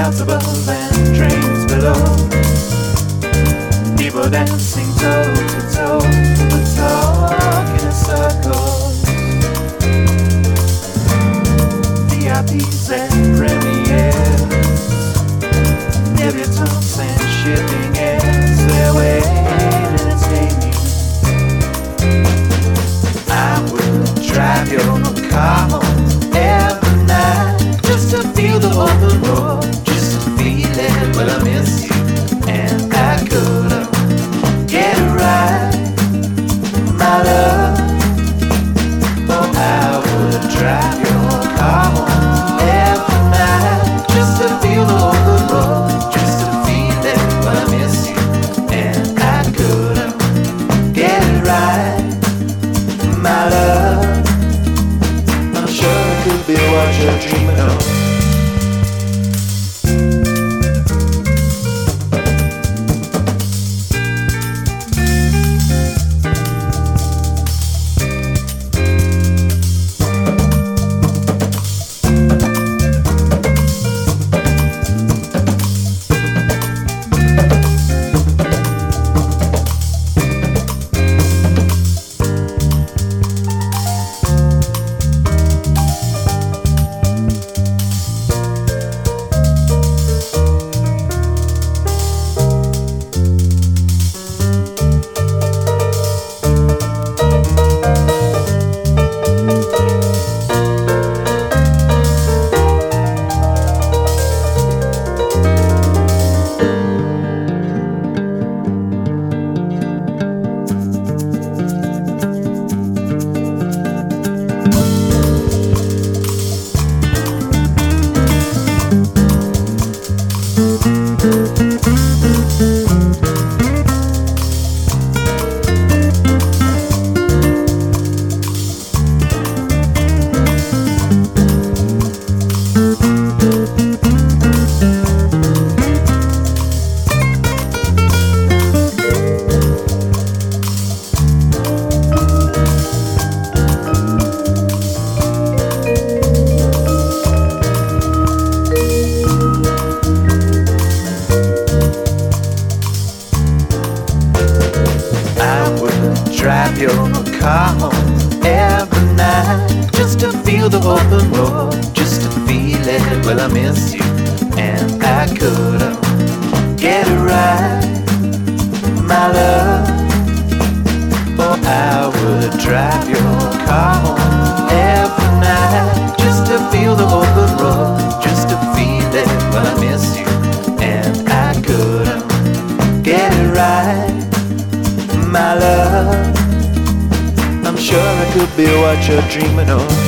Clouds above and trains below. People dancing toe to toe, but talk in a circle. VIPs and premieres, debutantes and shipping heirs, they're waiting and singing. I would drive your car home every night just to feel the open road, just to feel it. Well, I miss you, and I couldn't get it right, my love. Oh, I would drive your car home every night just to feel the open road, just to feel it. Well, I miss you, and I couldn't get it right, my love. I'm sure it could be what you're dreaming of. Drive your car home every night just to feel the open road, just to feel it. Well, I miss you, and I couldn't get it right, my love. Oh, I would drive your car home every night just to feel the open road, just to feel it. Well, I miss you, and I couldn't get it right, my love. I'm sure it could be what you're dreaming of.